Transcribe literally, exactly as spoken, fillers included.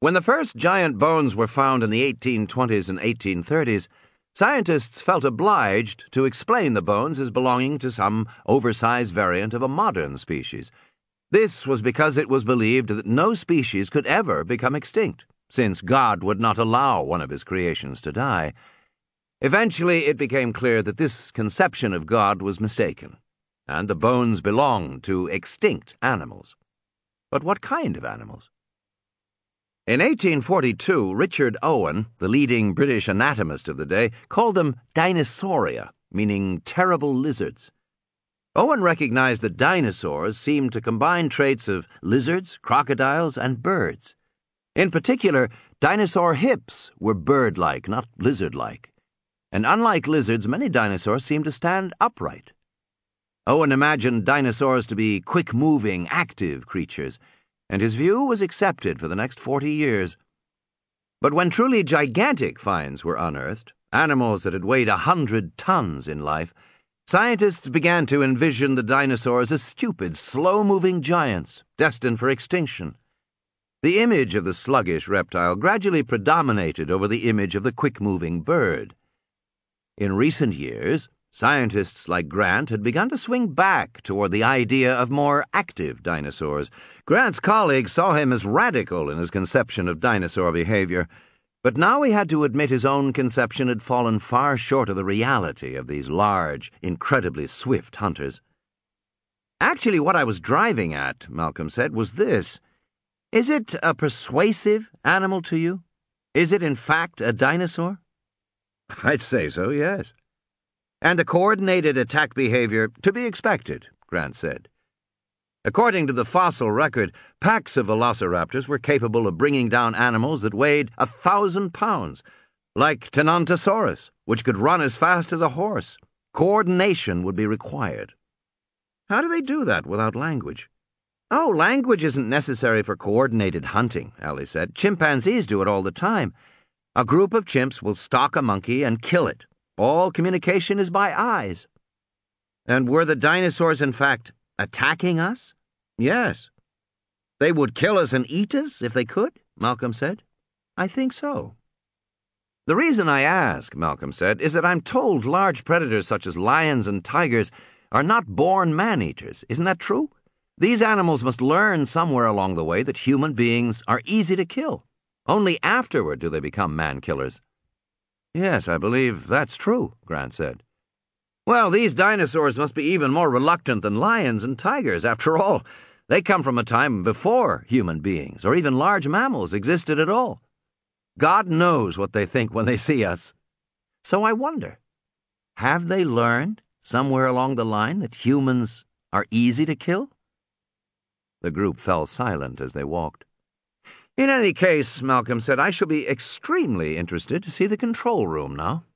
When the first giant bones were found in the eighteen twenties and eighteen thirties, scientists felt obliged to explain the bones as belonging to some oversized variant of a modern species. This was because it was believed that no species could ever become extinct, since God would not allow one of his creations to die. Eventually, it became clear that this conception of God was mistaken, and the bones belonged to extinct animals. But what kind of animals? In eighteen forty-two, Richard Owen, the leading British anatomist of the day, called them Dinosauria, meaning terrible lizards. Owen recognized that dinosaurs seemed to combine traits of lizards, crocodiles, and birds. In particular, dinosaur hips were bird-like, not lizard-like. And unlike lizards, many dinosaurs seemed to stand upright. Owen imagined dinosaurs to be quick-moving, active creatures, and his view was accepted for the next forty years. But when truly gigantic finds were unearthed, animals that had weighed a hundred tons in life, scientists began to envision the dinosaurs as stupid, slow-moving giants destined for extinction. The image of the sluggish reptile gradually predominated over the image of the quick-moving bird. In recent years, scientists like Grant had begun to swing back toward the idea of more active dinosaurs. Grant's colleagues saw him as radical in his conception of dinosaur behavior, but now he had to admit his own conception had fallen far short of the reality of these large, incredibly swift hunters. Actually, what I was driving at, Malcolm said, was this. Is it a persuasive animal to you? Is it, in fact, a dinosaur? I'd say so, yes. And a coordinated attack behavior to be expected, Grant said. According to the fossil record, packs of velociraptors were capable of bringing down animals that weighed a thousand pounds, like Tenontosaurus, which could run as fast as a horse. Coordination would be required. How do they do that without language? Oh, language isn't necessary for coordinated hunting, Ali said. Chimpanzees do it all the time. A group of chimps will stalk a monkey and kill it. All communication is by eyes. And were the dinosaurs, in fact, attacking us? Yes. They would kill us and eat us if they could, Malcolm said. I think so. The reason I ask, Malcolm said, is that I'm told large predators such as lions and tigers are not born man-eaters. Isn't that true? These animals must learn somewhere along the way that human beings are easy to kill. Only afterward do they become man-killers. Yes, I believe that's true, Grant said. Well, these dinosaurs must be even more reluctant than lions and tigers. After all, they come from a time before human beings, or even large mammals, existed at all. God knows what they think when they see us. So I wonder, have they learned somewhere along the line that humans are easy to kill? The group fell silent as they walked. In any case, Malcolm said, I shall be extremely interested to see the control room now.